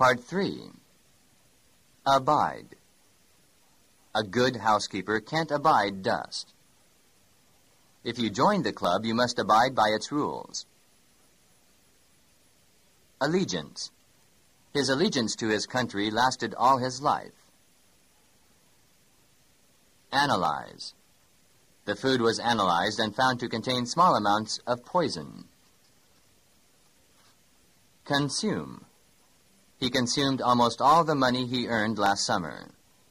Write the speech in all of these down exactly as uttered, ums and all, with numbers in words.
Part three. Abide. A good housekeeper can't abide dust. If you join the club, you must abide by its rules. Allegiance. His allegiance to his country lasted all his life. Analyze. The food was analyzed and found to contain small amounts of poison. Consume. He consumed almost all the money he earned last summer.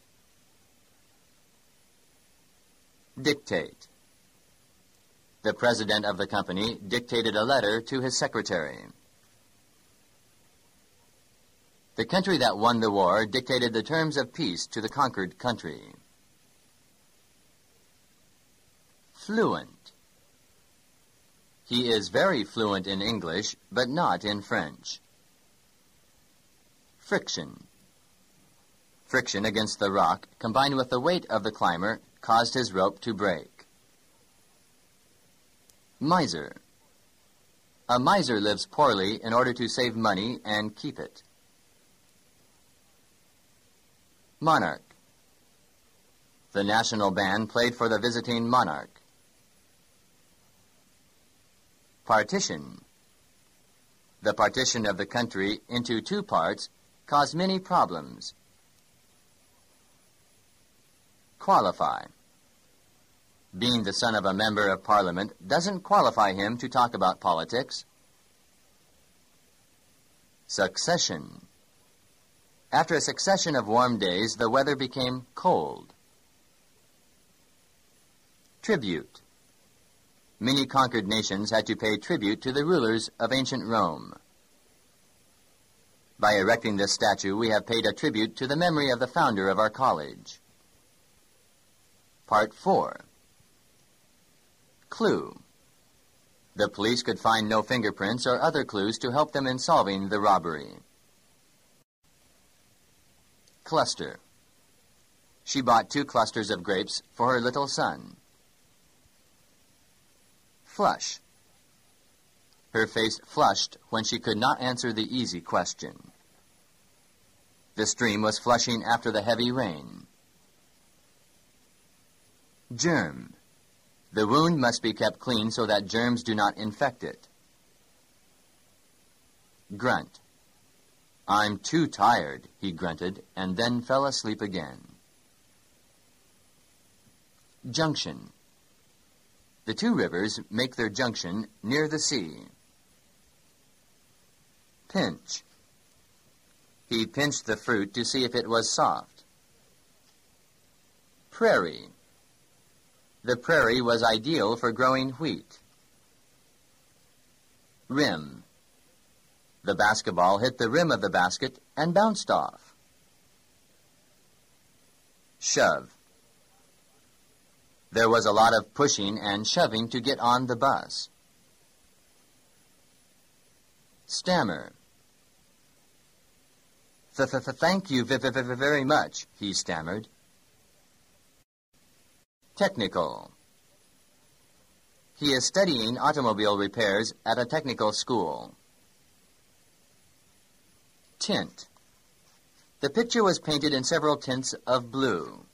Dictate. The president of the company dictated a letter to his secretary. The country that won the war dictated the terms of peace to the conquered country. Fluent. He is very fluent in English, but not in French. Friction. Friction against the rock, combined with the weight of the climber, caused his rope to break. Miser. A miser lives poorly in order to save money and keep it. Monarch. The national band played for the visiting monarch. Partition. The partition of the country into two parts caused many problems. Qualify. Being the son of a member of Parliament doesn't qualify him to talk about politics. Succession. After a succession of warm days, the weather became cold. Tribute. Many conquered nations had to pay tribute to the rulers of ancient Rome. By erecting this statue, we have paid a tribute to the memory of the founder of our college. Part four. Clue. The police could find no fingerprints or other clues to help them in solving the robbery. Cluster. She bought two clusters of grapes for her little son. Flush. Her face flushed when she could not answer the easy question. The stream was flushing after the heavy rain. Germ. The wound must be kept clean so that germs do not infect it. Grunt. I'm too tired, he grunted, and then fell asleep again. Junction. The two rivers make their junction near the sea. Pinch. He pinched the fruit to see if it was soft. Prairie. The prairie was ideal for growing wheat. Rim. The basketball hit the rim of the basket and bounced off. Shove. There was a lot of pushing and shoving to get on the bus. Stammer. Th-th-th-thank you v-v-v-very much, he stammered. Technical. He is studying automobile repairs at a technical school. Tint. The picture was painted in several tints of blue.